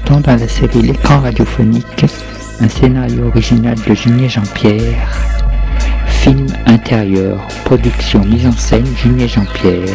entend dans la série L'écran radiophonique, un scénario original de Junier Jean-Pierre. Film intérieur, production, mise en scène, Junier Jean-Pierre.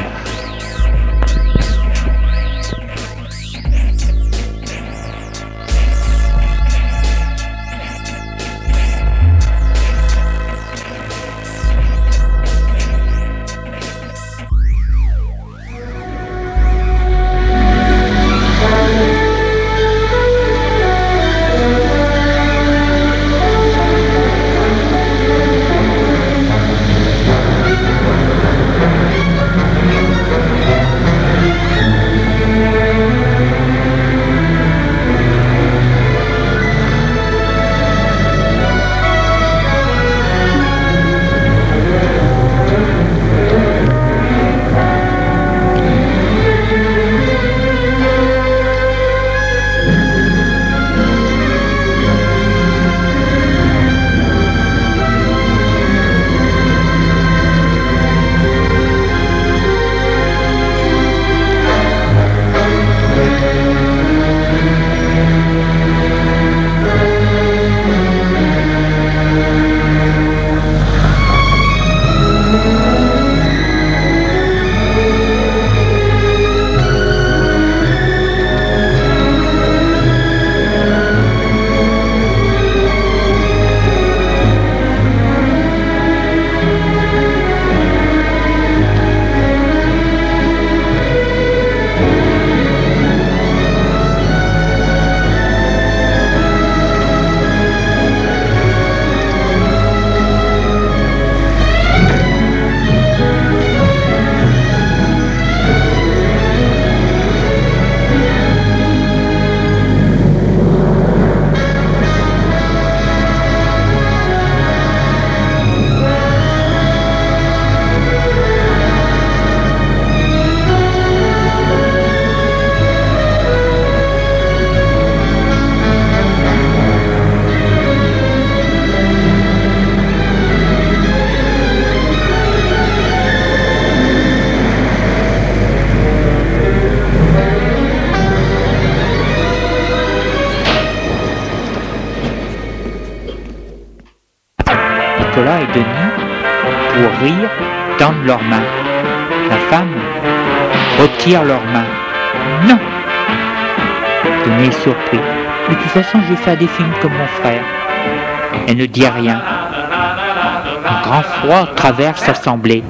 Nicolas et Denis, pour rire, tendent leurs mains. La femme retire leurs mains. Non! Denis est surpris. De toute façon, je vais faire des films comme mon frère. Elle ne dit rien. Un grand froid traverse l'assemblée.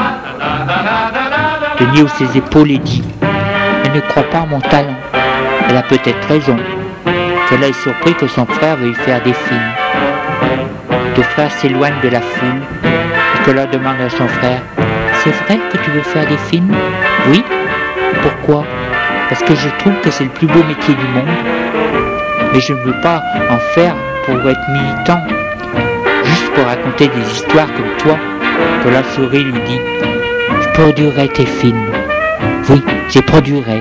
Denis hausse ses épaules et dit: elle ne croit pas à mon talent. Elle a peut-être raison. Nicolas est surpris que son frère veuille faire des films. Le frère s'éloigne de la foule. Nicolas demande à son frère: c'est vrai que tu veux faire des films? Oui. Pourquoi? Parce que je trouve que c'est le plus beau métier du monde. Mais je ne veux pas en faire pour être militant, juste pour raconter des histoires comme toi. Nicolas sourit et lui dit: je produirai tes films. Oui, je produirai.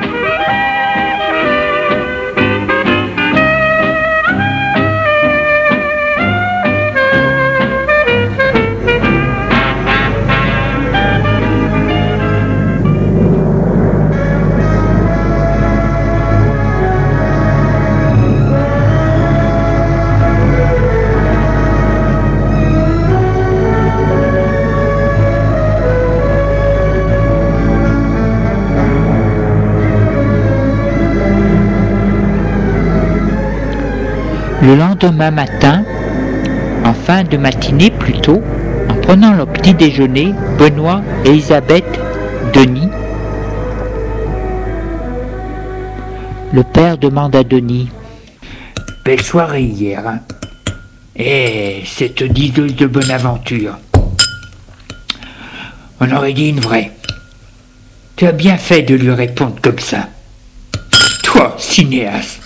Le lendemain matin, en fin de matinée plutôt, en prenant leur petit déjeuner, Benoît, Elisabeth, Denis, le père demande à Denis: belle soirée hier, hein? Eh, cette diseuse de Bonaventure. On aurait dit une vraie. Tu as bien fait de lui répondre comme ça. Toi, cinéaste.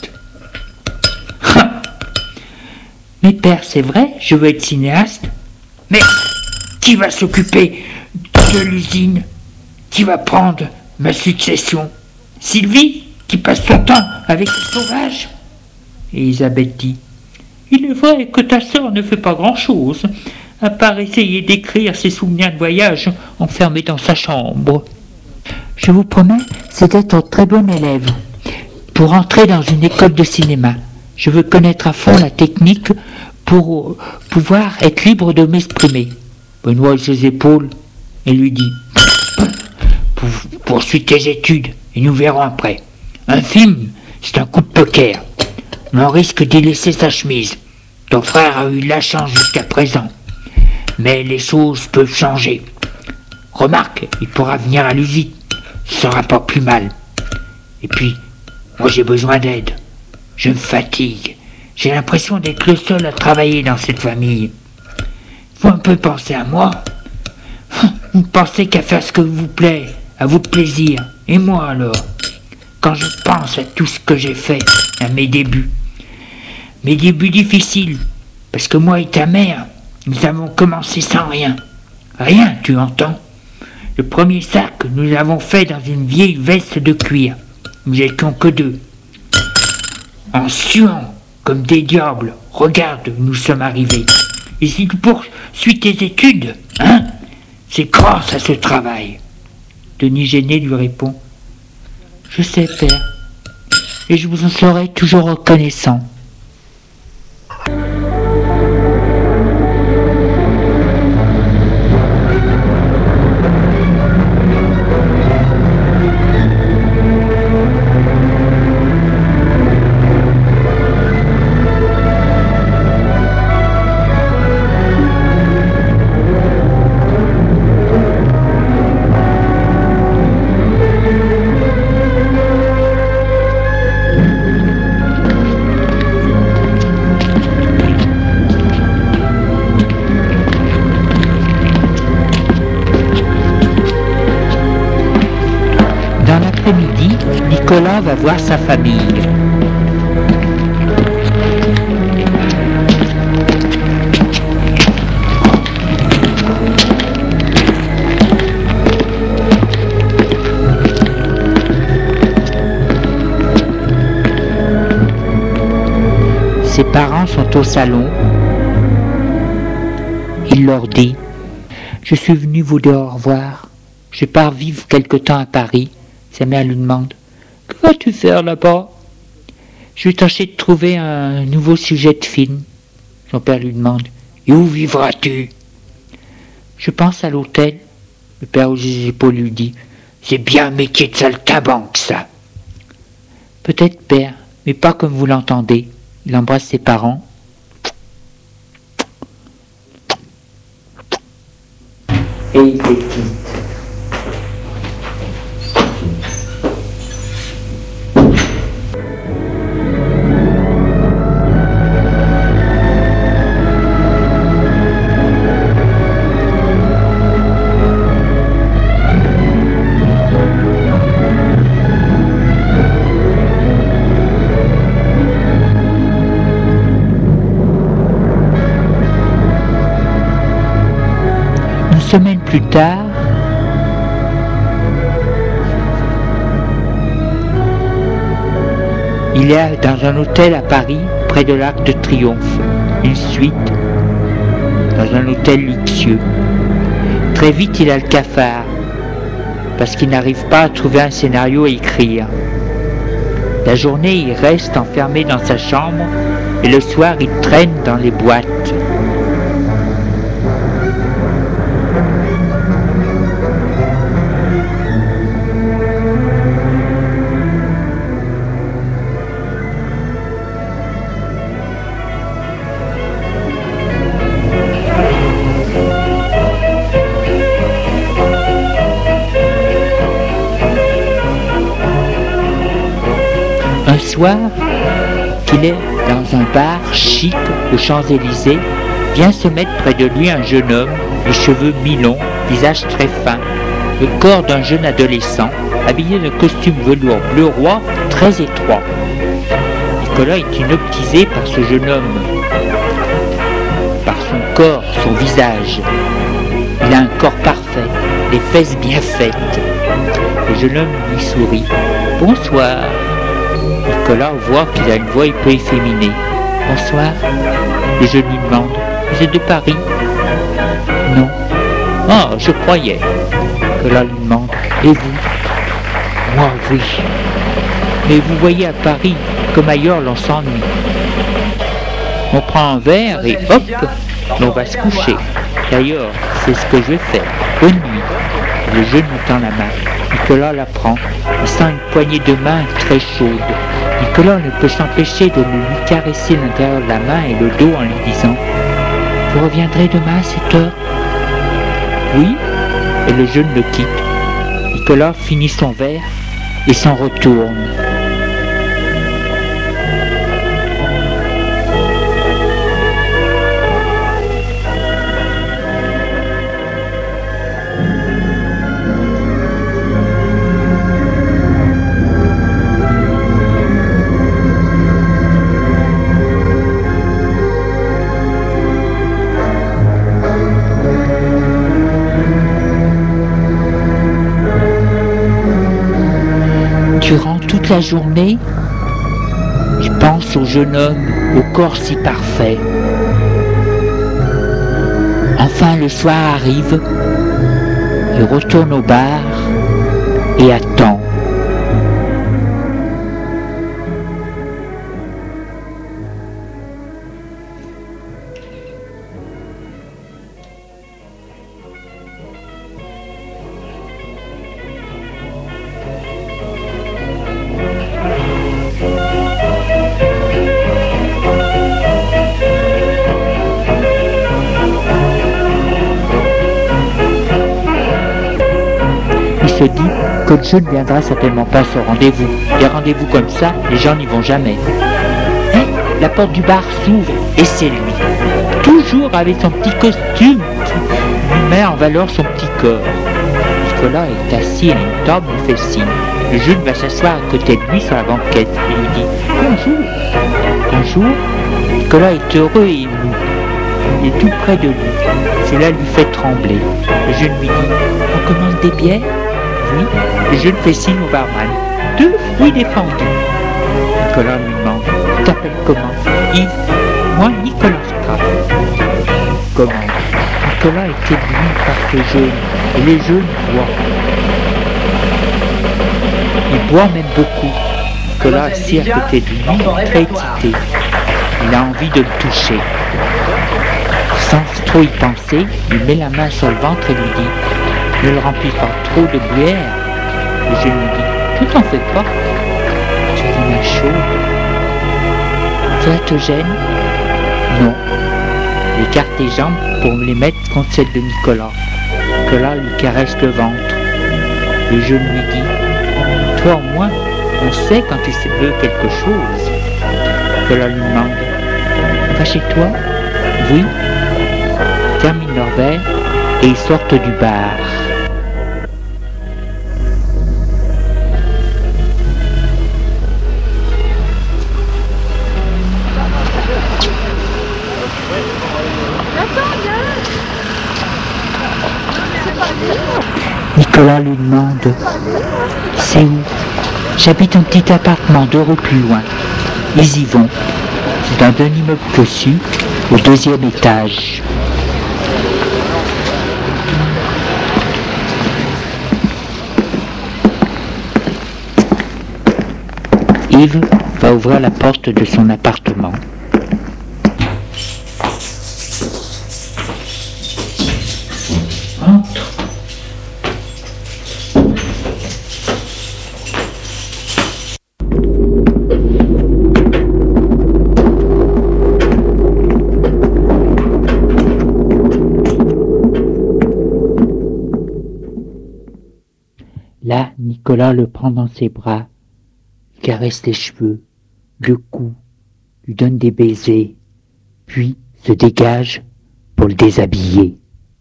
Mais père, c'est vrai, je veux être cinéaste. Mais qui va s'occuper de l'usine? Qui va prendre ma succession? Sylvie, qui passe son temps avec les sauvages? Et Elisabeth dit: il est vrai que ta sœur ne fait pas grand-chose, à part essayer d'écrire ses souvenirs de voyage enfermés dans sa chambre. Je vous promets, c'est d'être un très bon élève. pour entrer dans une école de cinéma. Je veux connaître à fond la technique pour pouvoir être libre de m'exprimer. Benoît hausse ses épaules et lui dit poursuis tes études et nous verrons après. Un film, c'est un coup de poker. On risque d'y laisser sa chemise. Ton frère a eu la chance jusqu'à présent. Mais les choses peuvent changer. Remarque, il pourra venir à l'usine. Ce sera pas plus mal. Et puis, moi j'ai besoin d'aide. Je me fatigue. J'ai l'impression d'être le seul à travailler dans cette famille. Faut un peu penser à moi. Vous ne pensez qu'à faire ce que vous plaît, à votre plaisir. Et moi alors, quand je pense à tout ce que j'ai fait, à mes débuts difficiles, parce que moi et ta mère, nous avons commencé sans rien. Rien, tu entends? Le premier sac, nous l'avons fait dans une vieille veste de cuir. Nous étions que deux. En suant comme des diables, regarde où nous sommes arrivés. Et si tu poursuis tes études, hein, c'est grâce à ce travail. Denis gêné lui répond: Je sais, père, et je vous en serai toujours reconnaissant. Midi, Nicolas va voir sa famille. Ses parents sont au salon. Il leur dit: Je suis venu vous dire au revoir. Je pars vivre quelque temps à Paris. Sa mère lui demande: Que vas-tu faire là-bas? Je vais tâcher de trouver un nouveau sujet de film. Son père lui demande: Et où vivras-tu? Je pense à l'hôtel. Le père hausse les épaules lui dit: C'est bien un métier de saltimbanque, ça. Peut-être, père, mais pas comme vous l'entendez. Il embrasse ses parents. Et il les quitte. Une semaine plus tard, il est dans un hôtel à Paris, près de l'Arc de Triomphe, une suite, dans un hôtel luxueux. Très vite, il a le cafard, parce qu'il n'arrive pas à trouver un scénario à écrire. La journée, il reste enfermé dans sa chambre, et le soir, il traîne dans les boîtes. Un soir, qu'il est dans un bar chic aux Champs-Élysées, vient se mettre près de lui un jeune homme, les cheveux mi-longs, visage très fin, le corps d'un jeune adolescent, habillé d'un costume velours bleu roi très étroit. Nicolas est hypnotisé par ce jeune homme, par son corps, son visage. Il a un corps parfait, les fesses bien faites. Le jeune homme lui sourit. « Bonsoir !» Nicolas voit qu'il a une voix un peu efféminée. « Bonsoir !» Le jeune lui demande. « Vous êtes de Paris ?»« Non. »« Ah, je croyais. » Nicolas lui demande. « Et vous ?»« Moi, oui. » Mais vous voyez à Paris, comme ailleurs, l'on s'ennuie. On prend un verre et hop, on va se coucher. D'ailleurs, c'est ce que je vais faire. Bonne nuit. Le jeune me tend la main. Nicolas la prend. Il sent une poignée de main très chaude. Nicolas ne peut s'empêcher de lui caresser l'intérieur de la main et le dos en lui disant « Vous reviendrez demain à cette heure ?» « Oui. » Et le jeune le quitte. Nicolas finit son verre et s'en retourne. Durant toute la journée, je pense au jeune homme au corps si parfait. Enfin le soir arrive, il retourne au bar et attend. Se dit que le jeune ne viendra certainement pas à ce rendez-vous. Des rendez-vous comme ça, les gens n'y vont jamais. La porte du bar s'ouvre et c'est lui. Toujours avec son petit costume qui lui met en valeur son petit corps. Nicolas est assis à une table, lui fait signe. Le jeune va s'asseoir à côté de lui sur la banquette et lui dit « Bonjour !» Bonjour. Nicolas est heureux et ému. Il est tout près de lui. Cela lui fait trembler. Le jeune lui dit « On commande des bières ?» Oui, le jeune fait signe au barman. 2 fruits défendus. Nicolas lui demande « Tu t'appelles comment ?»« Yves. »« Moi, Nicolas Straff. » Comment ? Nicolas est ébloui par ce jeune, et le jeune boit. Il boit même beaucoup. Nicolas assis à côté de lui, très excité. Il a envie de le toucher. Sans trop y penser, il met la main sur le ventre et lui dit « Ne le remplis pas trop de bière. » Le jeune lui dit « Tu t'en fais pas. Tu as les mains chaudes. Cela te gêne ?» Non. Il écarte les jambes pour me les mettre contre celles de Nicolas. Nicolas lui caresse le ventre. Le jeune lui dit « Toi au moins, on sait quand tu veux quelque chose. » Nicolas lui demande « Va chez toi ?»« Oui. » Ils terminent leur verre et ils sortent du bar. Nicolas lui demande « C'est où ?»« J'habite un petit appartement 2 rues plus loin. » Ils y vont. C'est dans un immeuble cossu, au 2e étage. Yves va ouvrir la porte de son appartement. Entre. Là, Nicolas le prend dans ses bras, caresse les cheveux, le cou, lui donne des baisers, puis se dégage pour le déshabiller.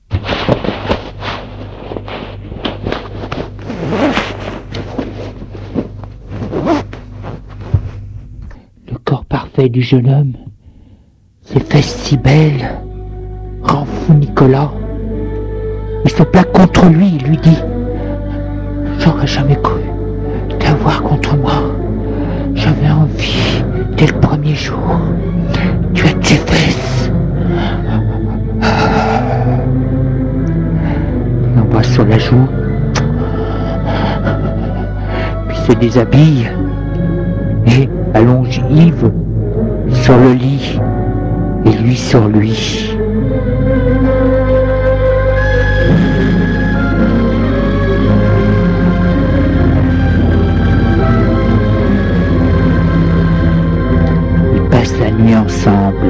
Le corps parfait du jeune homme, ses fesses si belles, rend fou Nicolas. Il se plaque contre lui et lui dit « J'aurais jamais cru t'avoir contre moi. J'avais envie dès le premier jour. Tu as tes fesses. » Il l'embrasse sur la joue, puis se déshabille et allonge Yves sur le lit et lui sur lui. Ils passent la nuit ensemble.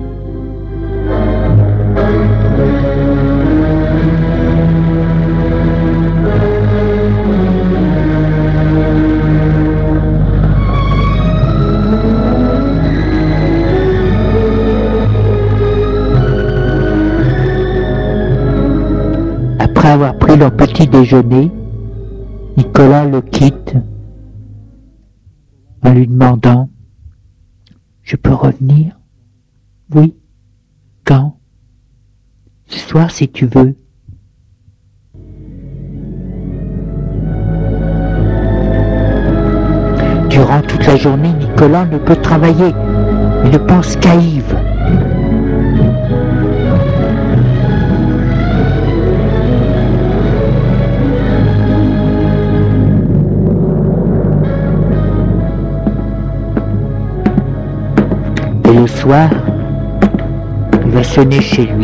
Après avoir pris leur petit déjeuner, Nicolas le quitte en lui demandant « Je peux revenir ? Oui. Quand ? Ce soir si tu veux. » Durant toute la journée, Nicolas ne peut travailler, il ne pense qu'à Yves. Et le soir, il va sonner chez lui.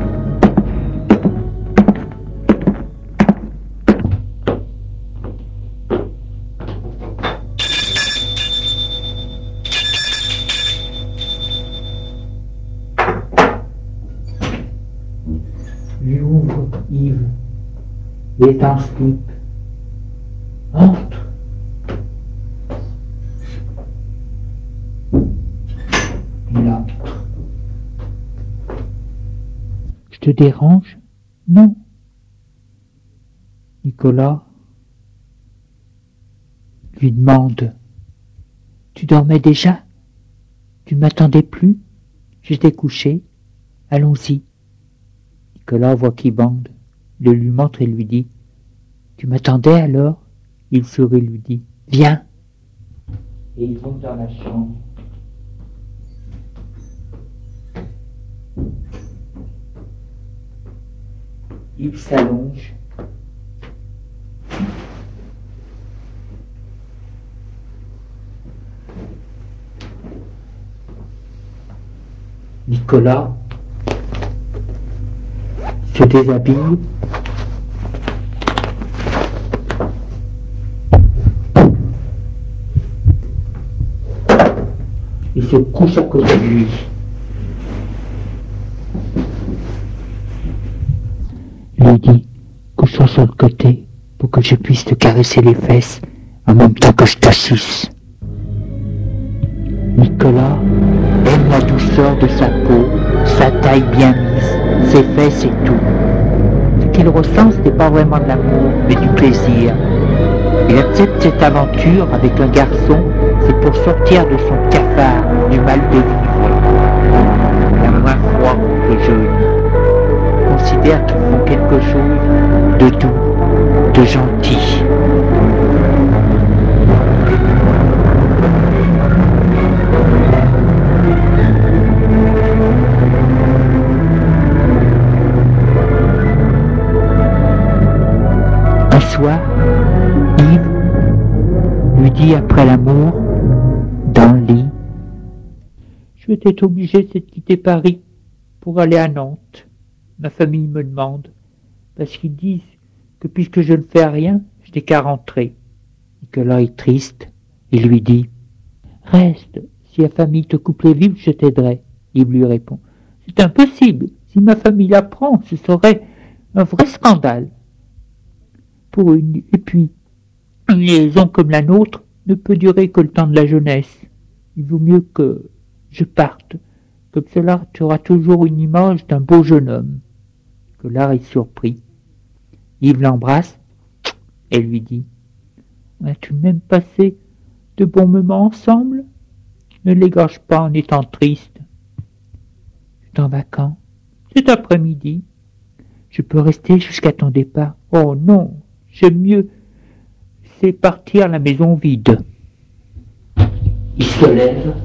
Lui ouvre Yves. Il est en slip. Entre. Il entre. Je te dérange ? Non. Nicolas lui demande : Tu dormais déjà ? Tu ne m'attendais plus ? J'étais couché. Allons-y. Nicolas voit qu'il bande, le lui montre et lui dit : Tu m'attendais alors ? Il sourit et lui dit : Viens. Et ils vont dans la chambre. Yves s'allonge. Nicolas se déshabille. Il se couche à côté de lui. Lui dit : Couche-toi sur le côté pour que je puisse te caresser les fesses en même temps que je te suce. Nicolas aime la douceur de sa peau, sa taille bien mise, ses fesses et tout. Ce qu'il ressent, ce n'est pas vraiment de l'amour, mais du plaisir. Il accepte cette aventure avec un garçon, c'est pour sortir de son cafard, du mal de vivre. Il a moins froid que jeune. Il considère qu'ils font quelque chose de doux, de gentil. Un soir, Yves lui dit après l'amour, dans le lit : Je vais être obligé de quitter Paris pour aller à Nantes. Ma famille me demande, parce qu'ils disent que puisque je ne fais rien, je n'ai qu'à rentrer. Nicolas est triste, il lui dit : Reste, si la famille te coupe les vivres, je t'aiderai. Yves lui répond : C'est impossible, si ma famille l'apprend, ce serait un vrai scandale. Et puis, une liaison comme la nôtre ne peut durer que le temps de la jeunesse. Il vaut mieux que je parte. Comme cela, tu auras toujours une image d'un beau jeune homme. Nicolas est surpris. Yves l'embrasse et lui dit : As-tu même passé de bons moments ensemble ? Ne l'égorge pas en étant triste. Tu es en vacances ? Cet après-midi. Je peux rester jusqu'à ton départ ? Oh non, j'aime mieux, c'est partir la maison vide. Il se lève.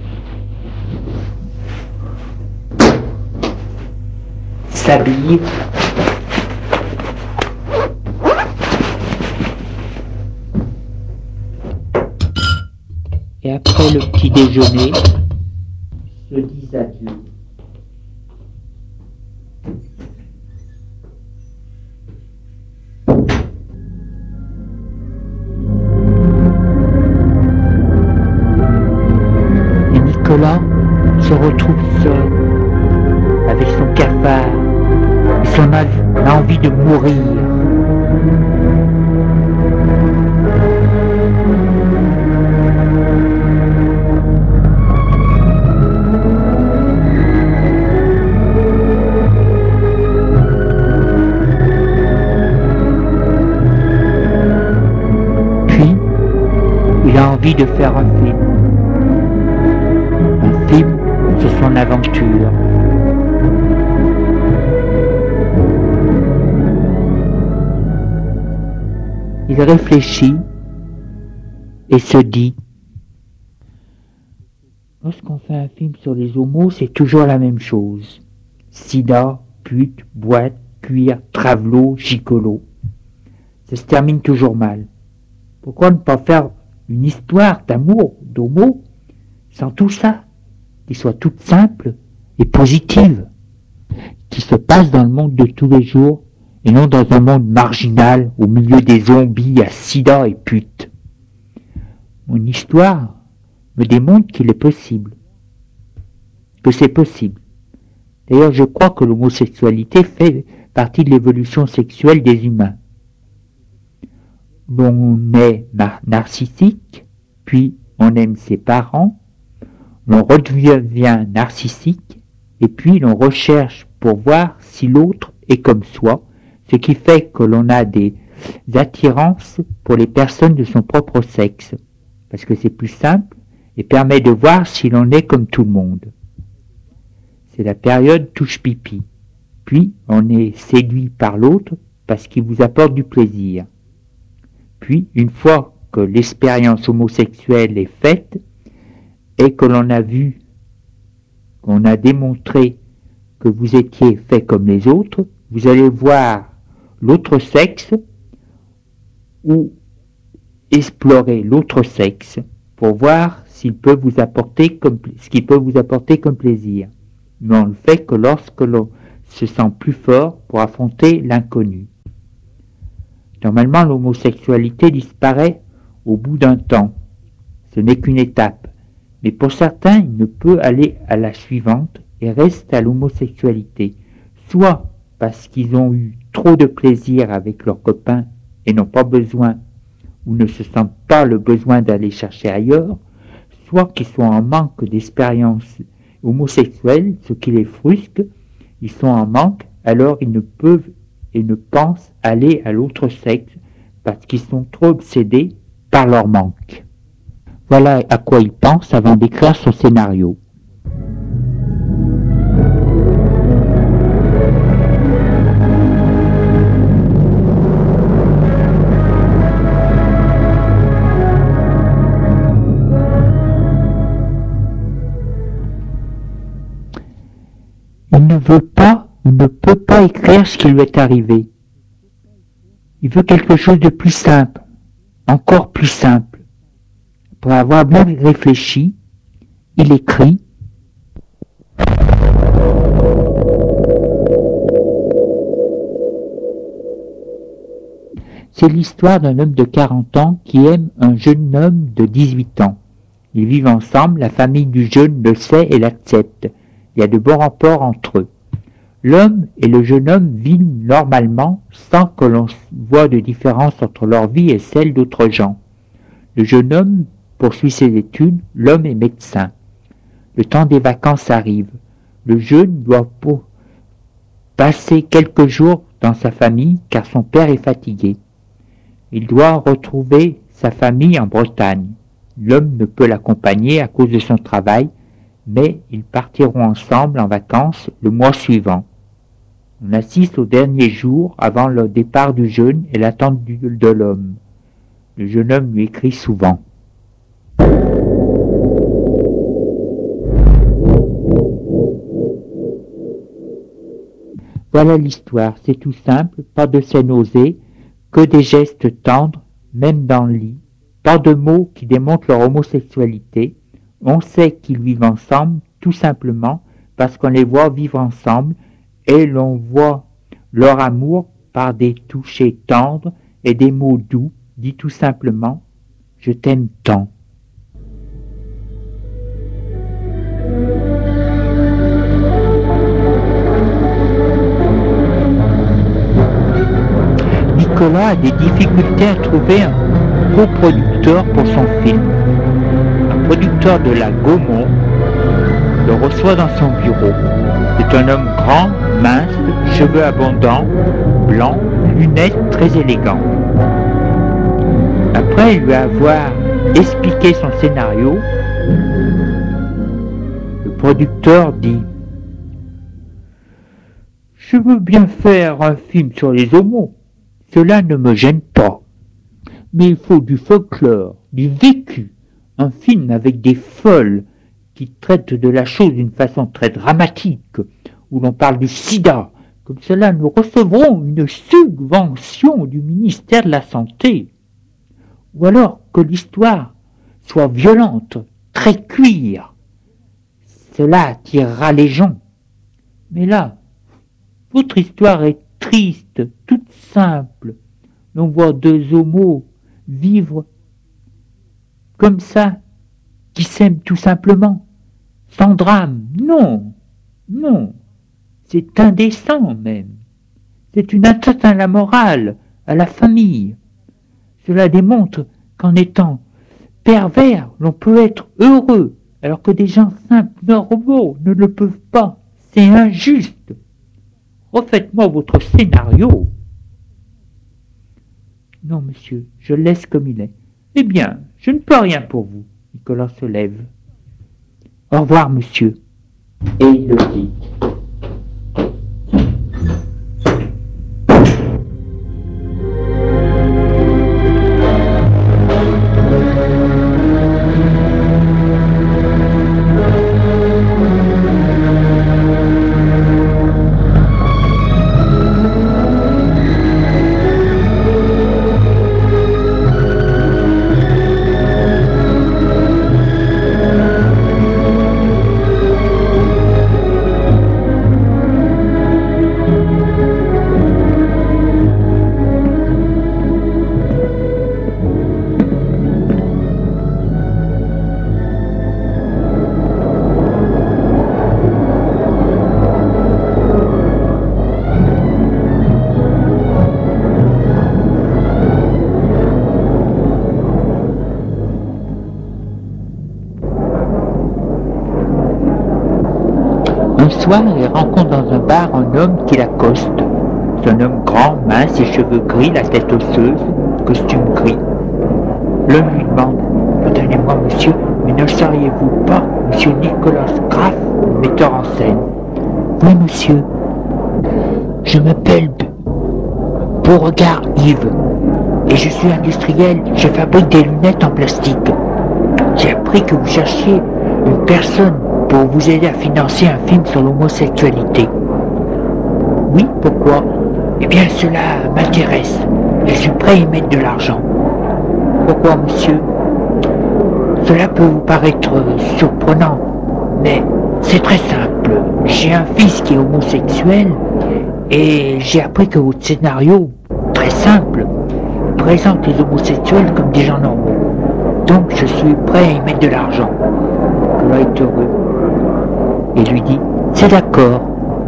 S'habille. et après le petit déjeuner, se disent adieu. Et Nicolas se retrouve seul, avec son cafard, et son envie de mourir. Puis, il a envie de faire un film. Un film sur son aventure. Il réfléchit et se dit: lorsqu'on fait un film sur les homos, c'est toujours la même chose. Sida, pute, boîte, cuir, travelot, gigolo. Ça se termine toujours mal. Pourquoi ne pas faire une histoire d'amour, d'homo, sans tout ça, qui soit toute simple et positive, qui se passe dans le monde de tous les jours, et non dans un monde marginal, au milieu des zombies à sida et putes. Mon histoire me démontre qu'il est possible. Que c'est possible. D'ailleurs, je crois que l'homosexualité fait partie de l'évolution sexuelle des humains. L'on est narcissique, puis on aime ses parents, l'on redevient narcissique, et puis l'on recherche pour voir si l'autre est comme soi, ce qui fait que l'on a des attirances pour les personnes de son propre sexe, parce que c'est plus simple et permet de voir si l'on est comme tout le monde. C'est la période touche-pipi. Puis on est séduit par l'autre parce qu'il vous apporte du plaisir. Puis, une fois que l'expérience homosexuelle est faite et que l'on a vu, qu'on a démontré que vous étiez fait comme les autres, vous allez voir l'autre sexe ou explorer l'autre sexe pour voir s'il peut vous apporter ce qu'il peut vous apporter comme plaisir. Mais on le fait que lorsque l'on se sent plus fort pour affronter l'inconnu. Normalement, l'homosexualité disparaît au bout d'un temps. Ce n'est qu'une étape. Mais pour certains, il ne peut aller à la suivante et reste à l'homosexualité. Soit parce qu'ils ont eu trop de plaisir avec leurs copains et n'ont pas besoin ou ne se sentent pas le besoin d'aller chercher ailleurs, soit qu'ils sont en manque d'expérience homosexuelle, ce qui les frustre, ils sont en manque, alors ils ne peuvent et ne pensent aller à l'autre sexe parce qu'ils sont trop obsédés par leur manque. Voilà à quoi il pense avant d'écrire son scénario. Il ne veut pas ou ne peut pas écrire ce qui lui est arrivé. Il veut quelque chose de plus simple, encore plus simple. Pour avoir bien réfléchi, il écrit: c'est l'histoire d'un homme de 40 ans qui aime un jeune homme de 18 ans. Ils vivent ensemble, la famille du jeune le sait et l'accepte. Il y a de bons rapports entre eux. L'homme et le jeune homme vivent normalement sans que l'on voie de différence entre leur vie et celle d'autres gens. Le jeune homme poursuit ses études, l'homme est médecin. Le temps des vacances arrive. Le jeune doit passer quelques jours dans sa famille car son père est fatigué. Il doit retrouver sa famille en Bretagne. L'homme ne peut l'accompagner à cause de son travail, mais ils partiront ensemble en vacances le mois suivant. On assiste au dernier jour avant le départ du jeune et l'attente de l'homme. Le jeune homme lui écrit souvent. Voilà l'histoire, c'est tout simple, pas de scène osée, que des gestes tendres, même dans le lit, Pas de mots qui démontrent leur homosexualité. On sait qu'ils vivent ensemble tout simplement parce qu'on les voit vivre ensemble et l'on voit leur amour par des touchés tendres et des mots doux, dit tout simplement « Je t'aime tant ». Nicolas a des difficultés à trouver un coproducteur pour son film. Un producteur de la Gaumont le reçoit dans son bureau. C'est un homme grand, mince, cheveux abondants, blancs, lunettes très élégantes. Après lui avoir expliqué son scénario, le producteur dit « Je veux bien faire un film sur les homos. Cela ne me gêne pas. Mais il faut du folklore, du vécu, un film avec des folles qui traitent de la chose d'une façon très dramatique, où l'on parle du sida. Comme cela, nous recevrons une subvention du ministère de la Santé. Ou alors que l'histoire soit violente, très cuir. Cela attirera les gens. Mais là, votre histoire est triste, toute simple. L'on voit deux homos vivre comme ça, qui s'aiment tout simplement, sans drame. Non, non, c'est indécent même. C'est une atteinte à la morale, à la famille. Cela démontre qu'en étant pervers, l'on peut être heureux, alors que des gens simples, normaux, ne le peuvent pas. C'est injuste. Refaites-moi votre scénario. Non, monsieur, je le laisse comme il est. Eh bien, je ne peux rien pour vous. Nicolas se lève. Au revoir, monsieur. Et il le dit. Un soir, il rencontre dans un bar un homme qui l'accoste. C'est un homme grand, mince, ses cheveux gris, la tête osseuse, costume gris. L'homme lui demande « Pardonnez-moi, monsieur, mais ne seriez-vous pas monsieur Nicolas Graff, metteur en scène ?»« Oui, monsieur. Je m'appelle Beauregard Yves et je suis industriel. Je fabrique des lunettes en plastique. J'ai appris que vous cherchiez une personne pour vous aider à financer un film sur l'homosexualité. » « Oui, pourquoi ? Eh bien, cela m'intéresse. Je suis prêt à y mettre de l'argent. »« Pourquoi, monsieur ? Cela peut vous paraître surprenant, mais c'est très simple. J'ai un fils qui est homosexuel et j'ai appris que votre scénario, très simple, présente les homosexuels comme des gens normaux. Donc, je suis prêt à y mettre de l'argent. » Nicolas est heureux et lui dit « C'est d'accord. »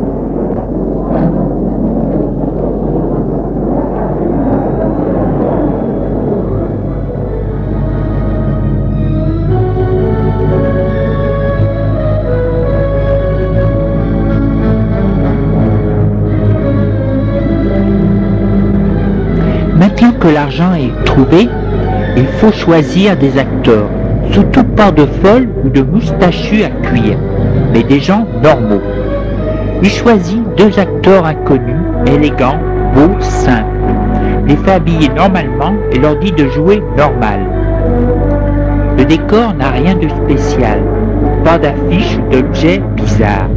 Maintenant que l'argent est trouvé, il faut choisir des acteurs, sous toute part de folle ou de moustachus à cuir, mais des gens normaux. Il choisit deux acteurs inconnus, élégants, beaux, simples. Les fait habiller normalement et leur dit de jouer normal. Le décor n'a rien de spécial, pas d'affiches ou d'objets bizarres.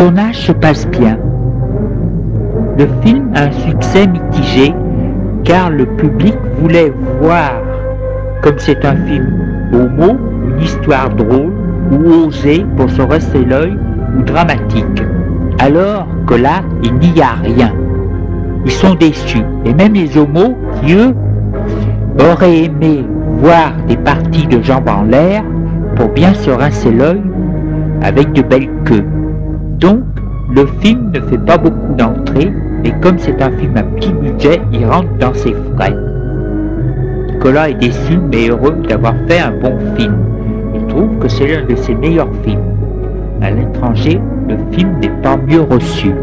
tournage se passe bien. Le film a un succès mitigé car le public voulait voir, comme c'est un film homo, une histoire drôle ou osée pour se rester l'œil ou dramatique. Alors que là, il n'y a rien. Ils sont déçus. Et même les homos qui, eux, auraient aimé voir des parties de jambes en l'air pour bien se rincer l'œil avec de belles queues. Donc, le film ne fait pas beaucoup d'entrées, mais comme c'est un film à petit budget, il rentre dans ses frais. Nicolas est déçu mais heureux d'avoir fait un bon film. Il trouve que c'est l'un de ses meilleurs films. À l'étranger, le film n'est pas mieux reçu.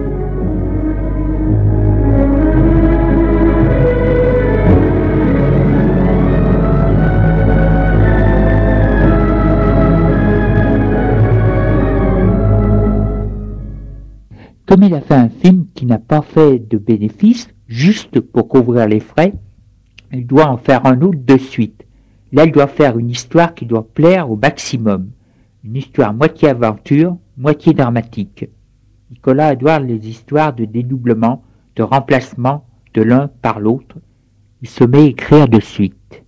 Comme il a fait un film qui n'a pas fait de bénéfices, juste pour couvrir les frais, il doit en faire un autre de suite. Là, il doit faire une histoire qui doit plaire au maximum. Une histoire moitié aventure, moitié dramatique. Nicolas adore les histoires de dédoublement, de remplacement de l'un par l'autre. Il se met à écrire de suite.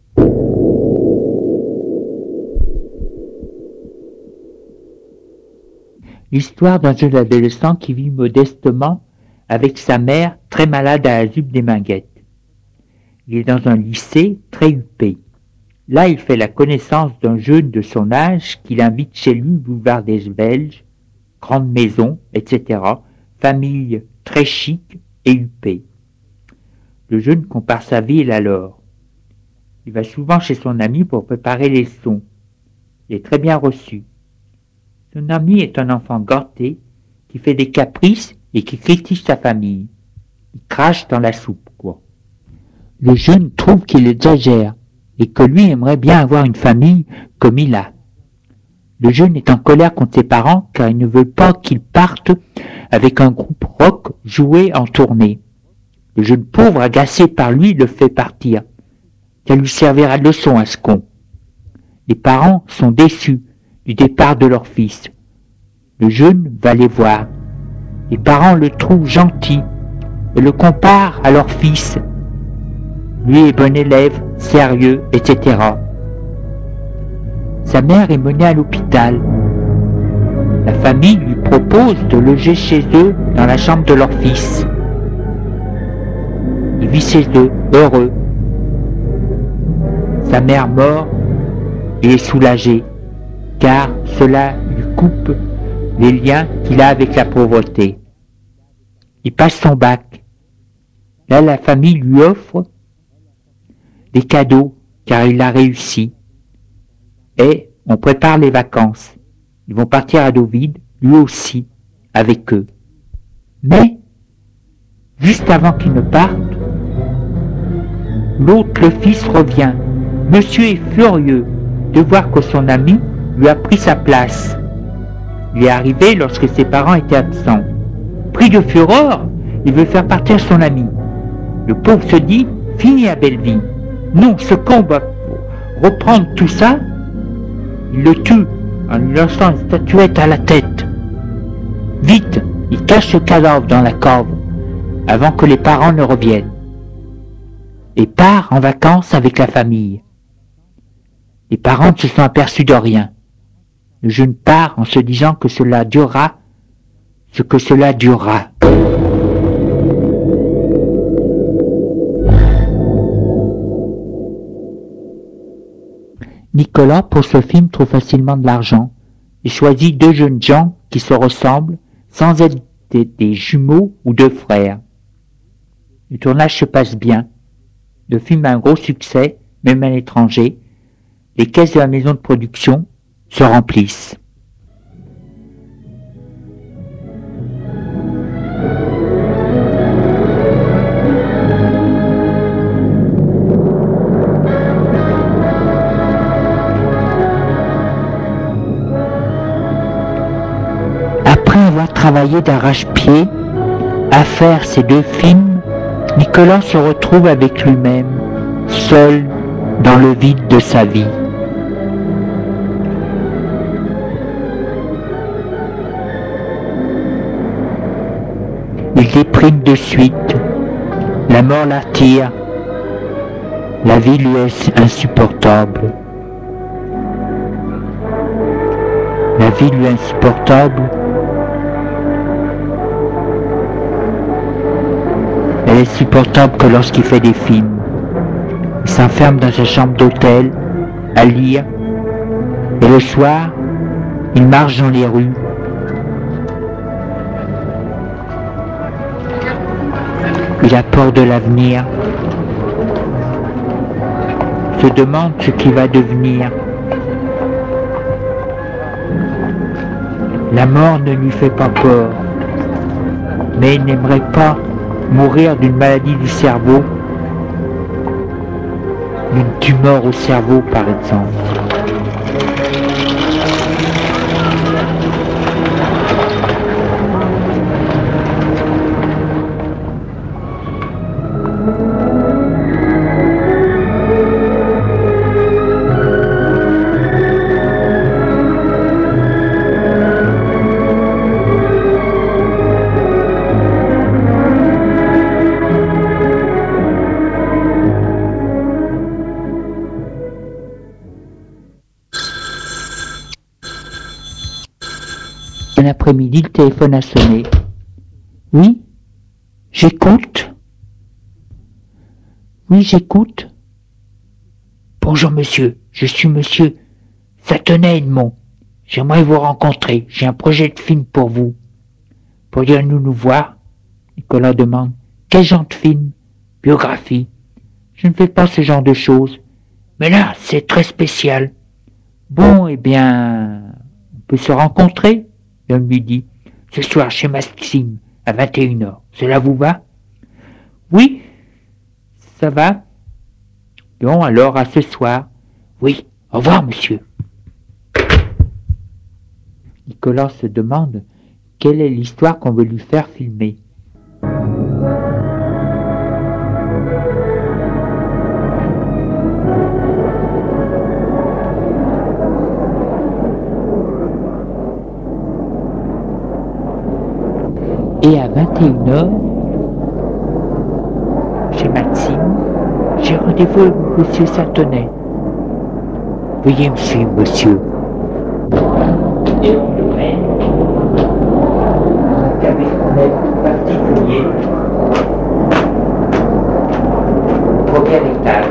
L'histoire d'un jeune adolescent qui vit modestement avec sa mère très malade à la zup des Minguettes. Il est dans un lycée très huppé. Là, il fait la connaissance d'un jeune de son âge qu'il invite chez lui, boulevard des Belges, grande maison, etc. Famille très chic et huppée. Le jeune compare sa ville alors. Il va souvent chez son ami pour préparer les leçons. Il est très bien reçu. Son ami est un enfant gâté qui fait des caprices et qui critique sa famille. Il crache dans la soupe, quoi. Le jeune trouve qu'il exagère et que lui aimerait bien avoir une famille comme il a. Le jeune est en colère contre ses parents car il ne veut pas qu'il parte avec un groupe rock jouer en tournée. Le jeune pauvre, agacé par lui, le fait partir. Ça lui servira de leçon à ce con. Les parents sont déçus du départ de leur fils. Le jeune va les voir. Les parents le trouvent gentil et le comparent à leur fils. Lui est bon élève, sérieux, etc. Sa mère est menée à l'hôpital. La famille lui propose de loger chez eux dans la chambre de leur fils. Il vit chez eux, heureux. Sa mère mort, il est soulagé, car cela lui coupe les liens qu'il a avec la pauvreté. Il passe son bac. Là, la famille lui offre des cadeaux, car il a réussi. Et on prépare les vacances. Ils vont partir à Deauville, lui aussi, avec eux. Mais, juste avant qu'ils ne partent, l'autre, le fils, revient. Monsieur est furieux de voir que son ami lui a pris sa place. Il est arrivé lorsque ses parents étaient absents. Pris de fureur, il veut faire partir son ami. Le pauvre se dit, fini la belle vie. Non, ce con va reprendre tout ça. Il le tue en lui lançant une statuette à la tête. Vite, il cache le cadavre dans la cave avant que les parents ne reviennent et part en vacances avec la famille. Les parents ne se sont aperçus de rien. Le jeune part en se disant que cela durera ce que cela durera. Nicolas, pour ce film, trouve facilement de l'argent. Il choisit deux jeunes gens qui se ressemblent sans être des jumeaux ou deux frères. Le tournage se passe bien. Le film a un gros succès, même à l'étranger. Les caisses de la maison de production se remplissent. Après avoir travaillé d'arrache-pied à faire ces deux films, Nicolas se retrouve avec lui-même, seul dans le vide de sa vie. Il déprime de suite. La mort l'attire. La vie lui est insupportable. La vie lui est insupportable. Elle est supportable que lorsqu'il fait des films. Il s'enferme dans sa chambre d'hôtel à lire. Et le soir, il marche dans les rues. Il a peur de l'avenir. Se demande ce qui va devenir. La mort ne lui fait pas peur, mais il n'aimerait pas mourir d'une maladie du cerveau, d'une tumeur au cerveau par exemple. Un après-midi, le téléphone a sonné. Oui, j'écoute. Oui, j'écoute. Bonjour monsieur, je suis monsieur Satonnet-Edmond. J'aimerais vous rencontrer. J'ai un projet de film pour vous. Pourriez-nous nous voir? Nicolas demande. Quel genre de film? Biographie. Je ne fais pas ce genre de choses. Mais là, c'est très spécial. Bon, eh bien, on peut se rencontrer? L'homme lui dit, ce soir chez Maxime, à 21h. Cela vous va? Oui, ça va. Bon, alors à ce soir. Oui, au revoir, monsieur. Nicolas se demande quelle est l'histoire qu'on veut lui faire filmer. Et à 21h, chez Maxime, j'ai rendez-vous avec monsieur Satonnet. Veuillez me suivre, monsieur. Et on le mène dans un cabinet particulier au premier étage.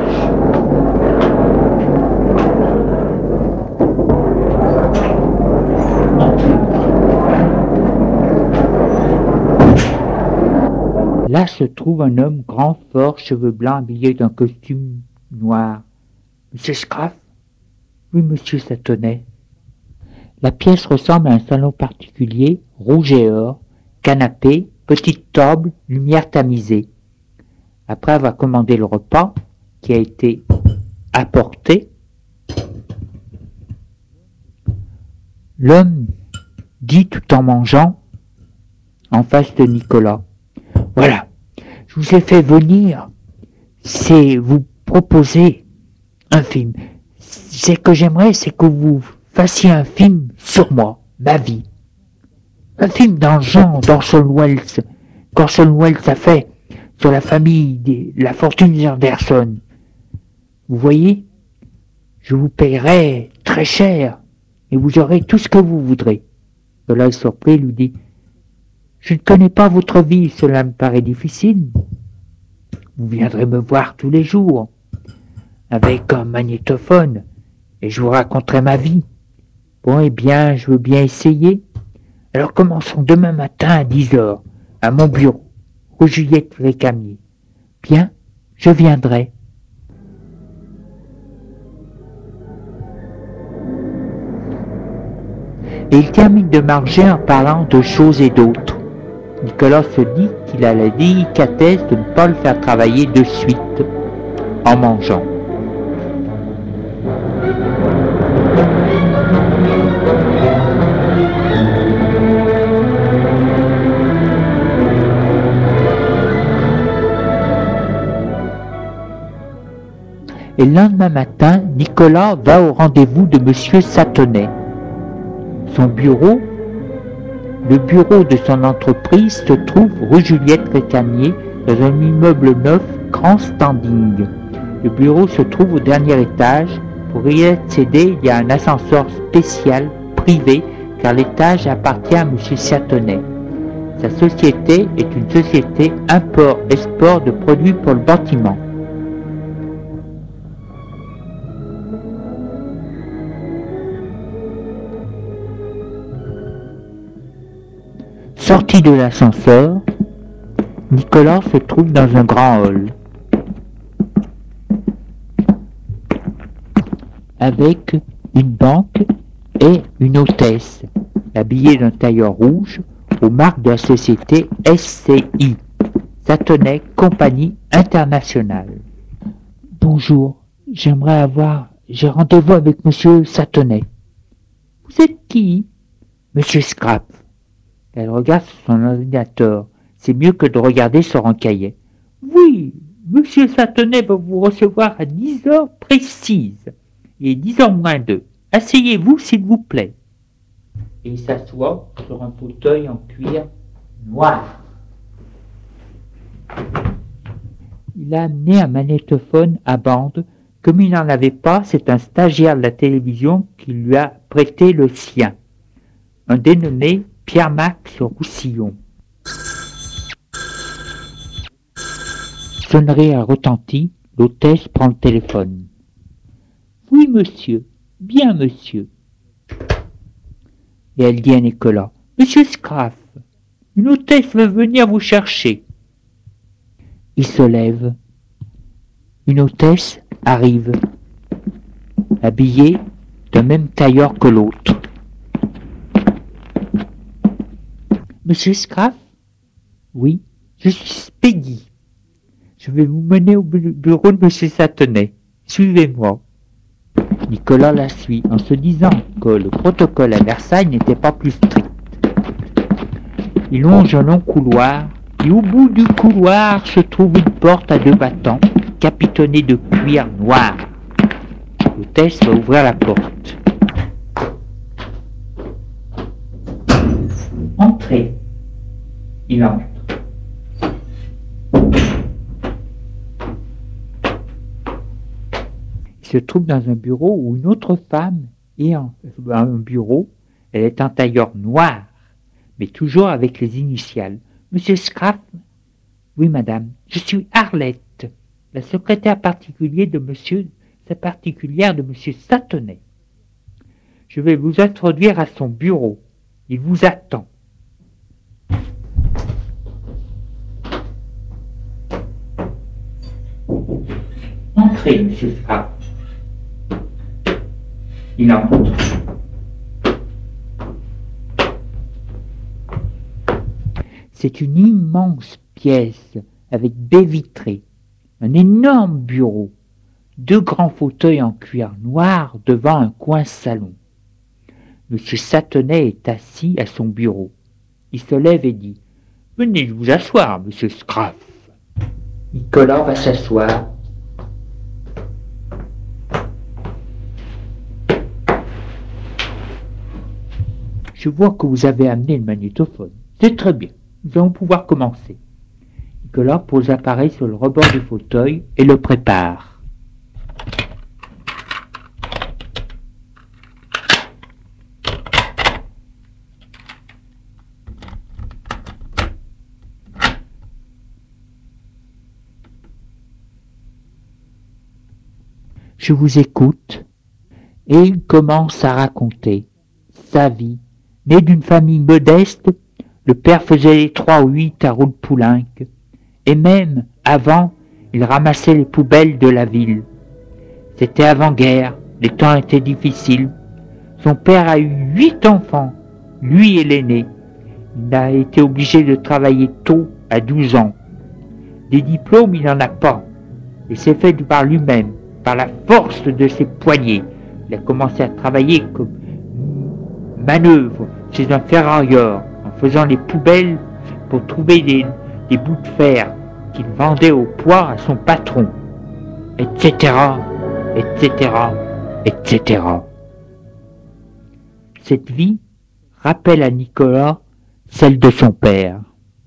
Là se trouve un homme grand, fort, cheveux blancs, habillé d'un costume noir. Monsieur Scraff? Oui, monsieur Satonnet. La pièce ressemble à un salon particulier, rouge et or, canapé, petite table, lumière tamisée. Après avoir commandé le repas, qui a été apporté, l'homme dit tout en mangeant, en face de Nicolas. Voilà, je vous ai fait venir, c'est vous proposer un film. Ce que j'aimerais, c'est que vous fassiez un film sur moi, ma vie. Un film dans le genre d'Orson Welles, qu'Orson Welles a fait sur la famille, la fortune des Anderson. Vous voyez, je vous paierai très cher et vous aurez tout ce que vous voudrez. Nicolas, surpris, lui dit, je ne connais pas votre vie, cela me paraît difficile. Vous viendrez me voir tous les jours, avec un magnétophone, et je vous raconterai ma vie. Bon, eh bien, je veux bien essayer. Alors commençons demain matin à 10h, à mon bureau, rue Juliette Récamier. Bien, je viendrai. Et il termine de marcher en parlant de choses et d'autres. Nicolas se dit qu'il a la délicatesse de ne pas le faire travailler de suite en mangeant. Et le lendemain matin, Nicolas va au rendez-vous de monsieur Satonnet. Son bureau Le bureau de son entreprise se trouve rue Juliette Récamier, dans un immeuble neuf, grand standing. Le bureau se trouve au dernier étage. Pour y accéder, il y a un ascenseur spécial, privé, car l'étage appartient à M. Châtenay. Sa société est une société import-export de produits pour le bâtiment. Sorti de l'ascenseur, Nicolas se trouve dans un grand hall avec une banque et une hôtesse habillée d'un tailleur rouge aux marques de la société SCI, Châtenay Compagnie Internationale. Bonjour, j'ai rendez-vous avec Monsieur Châtenay. Vous êtes qui? Monsieur Scrap. Elle regarde son ordinateur. C'est mieux que de regarder sur un cahier. Oui, Monsieur Châtenay va vous recevoir à 10 heures précises. Il est 10h moins 2. Asseyez-vous, s'il vous plaît. Et il s'assoit sur un fauteuil en cuir noir. Il a amené un magnétophone à bande. Comme il n'en avait pas, c'est un stagiaire de la télévision qui lui a prêté le sien. Un dénommé Pierre-Max Roussillon. Sonnerie a retenti, l'hôtesse prend le téléphone. Oui, monsieur. Bien, monsieur. Et elle dit à Nicolas, Monsieur Scraff, une hôtesse veut venir vous chercher. Il se lève. Une hôtesse arrive, habillée d'un même tailleur que l'autre. Monsieur Scraff? Oui, je suis Peggy. Je vais vous mener au bureau de Monsieur Châtenay. Suivez-moi. Nicolas la suit en se disant que le protocole à Versailles n'était pas plus strict. Il longe un long couloir et au bout du couloir se trouve une porte à 2 battants capitonnée de cuir noir. L'hôtesse va ouvrir la porte. Entrez. Il entre. Il se trouve dans un bureau où une autre femme est en un bureau. Elle est en tailleur noir, mais toujours avec les initiales. Monsieur Scraff? Oui, madame. Je suis Arlette, la secrétaire particulière de monsieur Châtenay. Je vais vous introduire à son bureau. Il vous attend. Entrez, monsieur Scraff. Il entre. C'est une immense pièce avec baie vitrée, un énorme bureau, 2 grands fauteuils en cuir noir devant un coin salon. Monsieur Châtenay est assis à son bureau. Il se lève et dit « Venez vous asseoir, monsieur Scraff. » Nicolas va s'asseoir. Je vois que vous avez amené le magnétophone. C'est très bien. Nous allons pouvoir commencer. Nicolas pose l'appareil sur le rebord du fauteuil et le prépare. Je vous écoute et il commence à raconter sa vie. Né d'une famille modeste, le père faisait les 3 ou 8 à Roulepoulenc, et même, avant, il ramassait les poubelles de la ville. C'était avant-guerre, les temps étaient difficiles. Son père a eu 8 enfants, lui est l'aîné. Il a été obligé de travailler tôt, à 12 ans. Des diplômes, il n'en a pas, et c'est fait par lui-même, par la force de ses poignets. Il a commencé à travailler comme manœuvre chez un ferrailleur, en faisant les poubelles pour trouver des bouts de fer qu'il vendait au poids à son patron, etc., etc., etc. Cette vie rappelle à Nicolas celle de son père.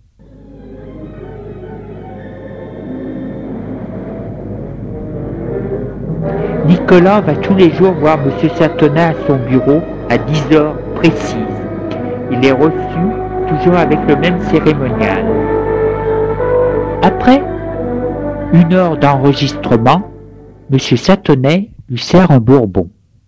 Nicolas va tous les jours voir M. Satonnet à son bureau à 10 heures précises. Il est reçu toujours avec le même cérémonial. Après 1 heure d'enregistrement, M. Satonnet lui sert un bourbon.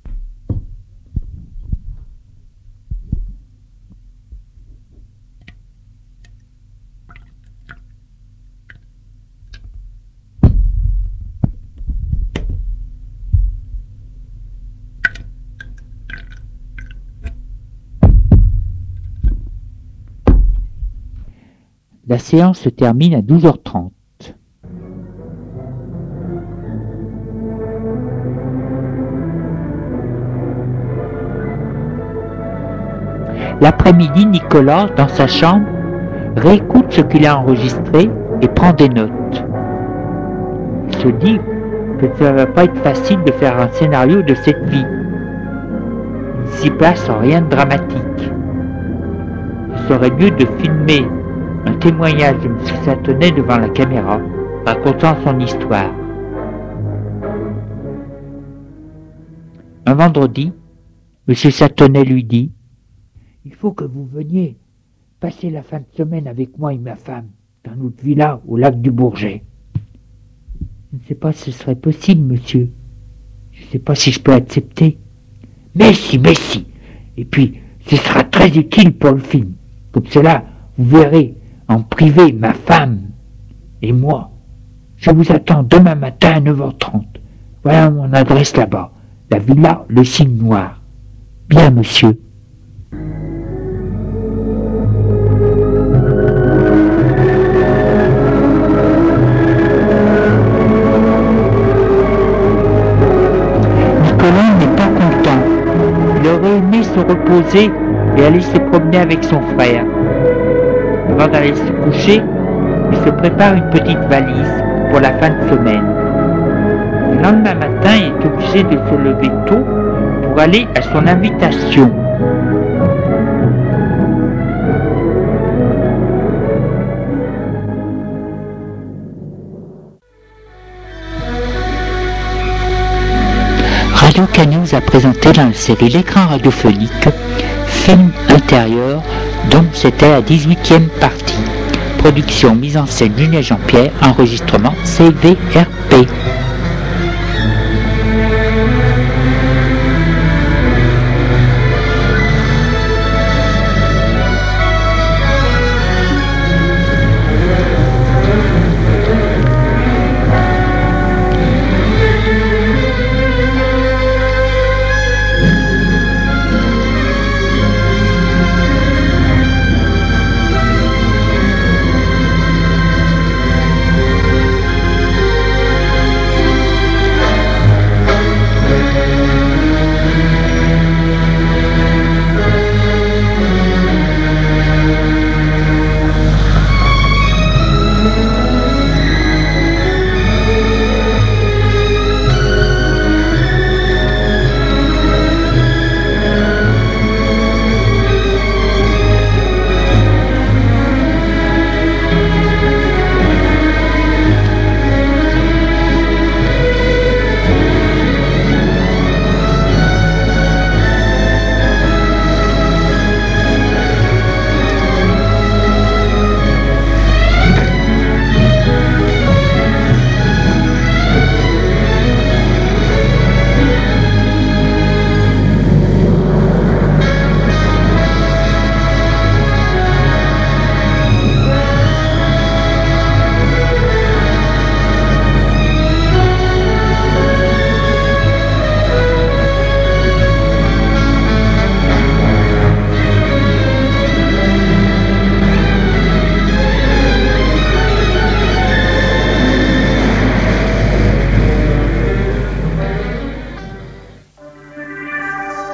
La séance se termine à 12h30. L'après-midi, Nicolas, dans sa chambre, réécoute ce qu'il a enregistré et prend des notes. Il se dit que ça ne va pas être facile de faire un scénario de cette vie. Il s'y place rien de dramatique. Il serait mieux de filmer un témoignage de M. Satonnet devant la caméra, racontant son histoire. Un vendredi, M. Satonnet lui dit « Il faut que vous veniez passer la fin de semaine avec moi et ma femme dans notre villa au lac du Bourget. » « Je ne sais pas si ce serait possible, monsieur. Je ne sais pas si je peux accepter. »« Mais si, mais si. Et puis, ce sera très utile pour le film. Comme cela, vous verrez en privé ma femme et moi. Je vous attends demain matin à 9h30. Voilà mon adresse là-bas. La villa, le Cygne Noir. » « Bien, monsieur. » Nicolas n'est pas content. Il aurait aimé se reposer et aller se promener avec son frère. Avant d'aller se coucher, il se prépare une petite valise pour la fin de semaine. Le lendemain matin, il est obligé de se lever tôt pour aller à son invitation. Radio Cannews a présenté dans la série L'écran radiophonique Film intérieur, dont c'était la 18e partie. Production, mise en scène Julien Jean-Pierre, enregistrement CVRP.